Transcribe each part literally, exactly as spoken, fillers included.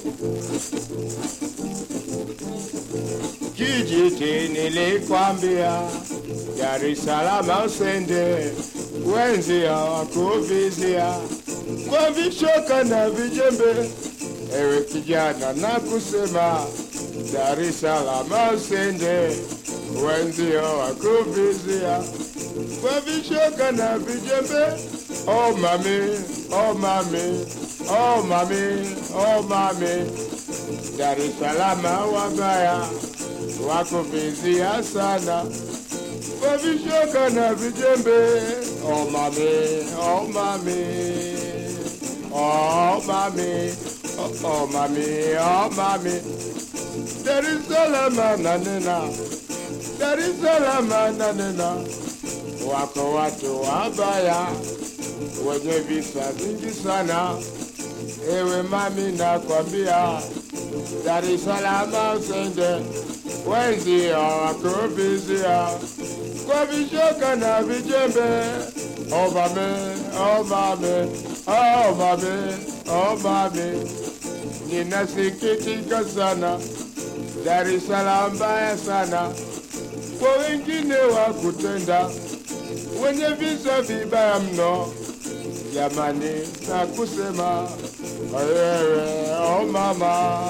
Kijiti nilikwambia Dar es Salaam usende, wenzia wakuvizia kwa vishoka na vijembe. Ewe kijana na kusema Dar es Salaam usende, wenzia wakuvizia kwa vishoka na vijembe. Oh mami, oh mami, oh mami, oh mami, Dar es Salaam wabaya wakuvizia sana kwa vishoka na vijembe. Oh mami, oh mami, oh mami, oh, oh mami, oh mami, Dar es Salaam nanena, Dar es Salaam nanena, wako watu wabaya wenye visa vingi sana. Ewe mami nakwambia Dar es Salaam usende, wenzia wakuvizia kwa vishoka na vijembe. Oh mami, oh mami, oh mami, oh mami, ninasikitika sana, Dar es Salaam mbaya sana kwa wengine wa kutenda, wenye visa vibaya mno. Jamani na kusema wewe, oh mama.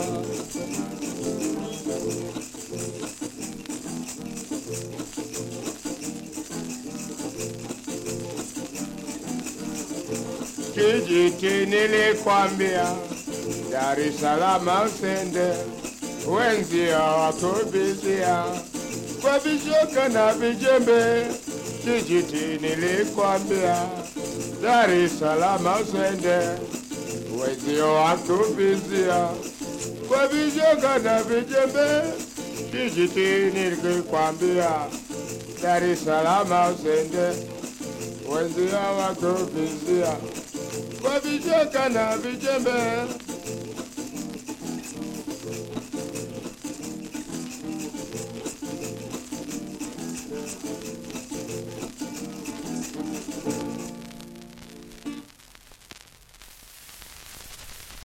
Kijiti nilikwambia Dar es Salaam usende, wenzia wakuvizia kwa vishoka na vijembe. Kijiti nilikwambia Dar es Salaam usende, wenzia wakuvizia kwa vishoka na vijembe. Kijiti nilikwambia Dar es Salaam usende, wenzia wakuvizia kwa vishoka na vijembe.